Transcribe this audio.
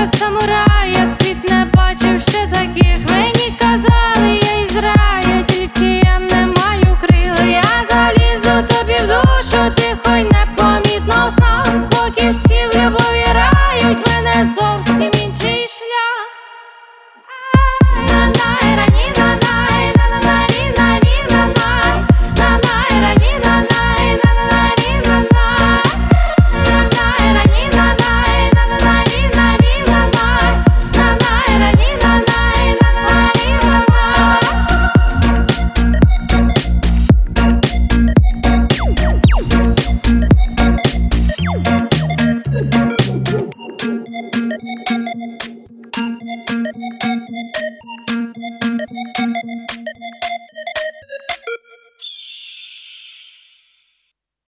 я самурай, я світ не бачив ще таких. Мені казали, я із рая, тільки я не маю крил. Я залізу тобі в душу, тихо й непомітно в снах, поки всі в любові рають, мене зовсім інший шлях. Thank you.